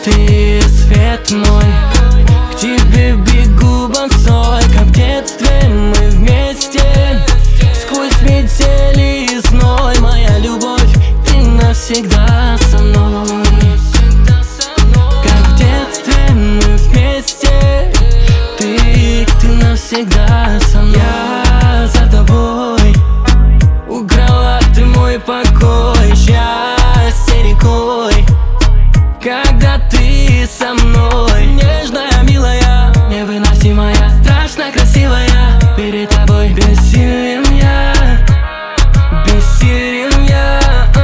ты, свет мой. К тебе бегу босой, как в детстве мы вместе. Сквозь метели и зной, моя любовь, ты навсегда со мной. Как в детстве мы вместе, ты навсегда со мной. Я за тобой, украла ты мой покой, счастье рекой, когда ты со мной. Нежная, милая, невыносимая, страшно красивая. Перед тобой бессилен я, бессилен я.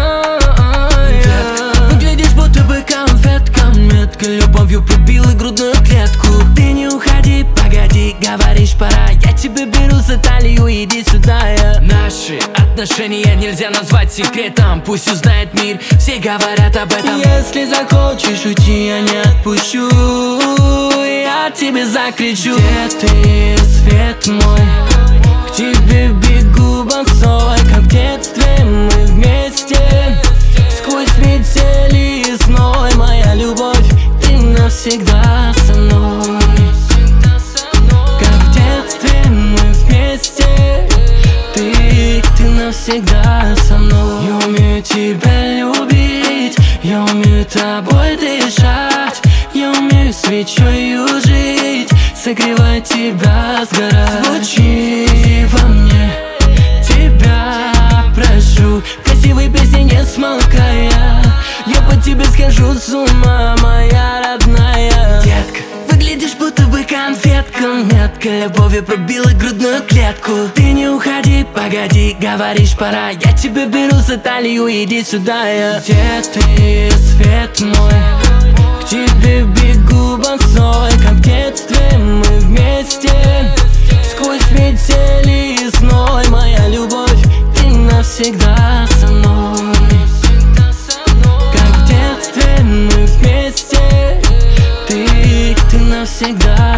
Детка, выглядишь будто бы конфетка, метка любовью пробила грудную клетку. Ты не уходи, погоди, говоришь пора. Я тебя беру за талию, иди сюда. Наши отношения нельзя назвать секретом, пусть узнает мир, все говорят об этом. Если захочешь уйти, я не отпущу, я тебе закричу. Где ты, свет мой? К тебе бегу босой, как в детстве мы вместе. Сквозь метели и зной, моя любовь, ты навсегда со мной. Как в детстве мы вместе, ты навсегда со мной. Я умею тебя любить, я умею тобой дышать, я умею свечою жить, согревать тебя, сгорать. Звучи во мне, тебя прошу, красивой песни не смолкая. Я по тебе схожу с ума, моя родная. Детка, выглядишь будто бы конфетка, метка любовью пробила грудную клетку. Ты не уходи, погоди, говоришь пора. Я тебя беру за талию, иди сюда. Где ты, свет мой? К тебе бегу босой, как в детстве мы вместе. Сквозь метели и зной, моя любовь, ты навсегда со мной. Как в детстве мы вместе, ты навсегда.